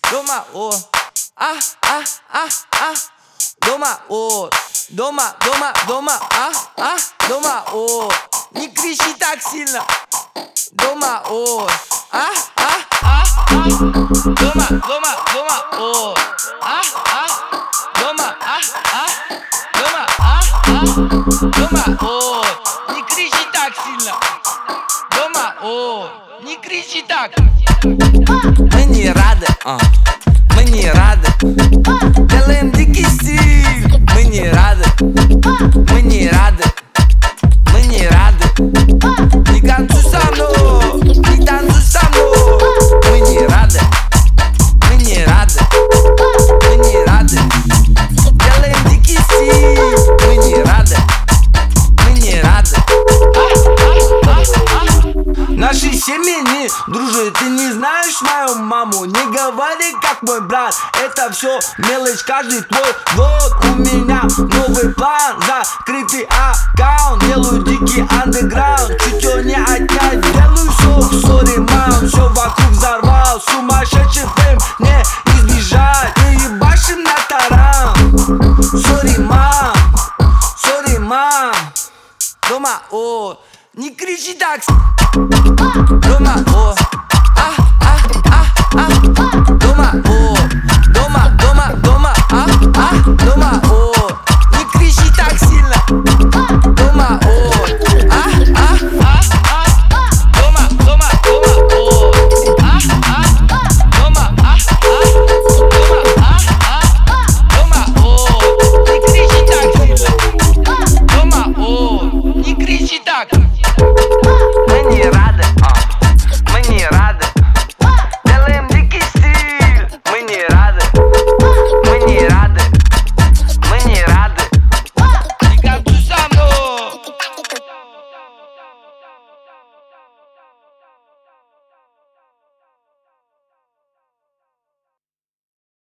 дома, о, дома, о, дома, дома, о, не кричи так сильно, дома, о, дома, о, дома, дома, о, не кричи так сильно, дома, о, не кричи так. Мы не рады, мы не рады, делаем дикий стиль. Мы не рады, мы не рады, мы не рады. Не танцуй со мной, не танцуй со мной. Мы не рады, мы не рады, мы не рады, делаем дикий стиль. Мы не рады, мы не рады. Наши семьи не дружат, ты не знаешь мою маму. Не говори как мой брат, это все мелочь, каждый твой год. У меня новый план, закрытый аккаунт. Делаю дикий андеграунд, чуть не отнять, делаю все. Сори, мам, все вокруг взорвал. Сумасшедший фейм не избежать, мы ебашим на таран. Сори, мам, дома, о, не кричи так.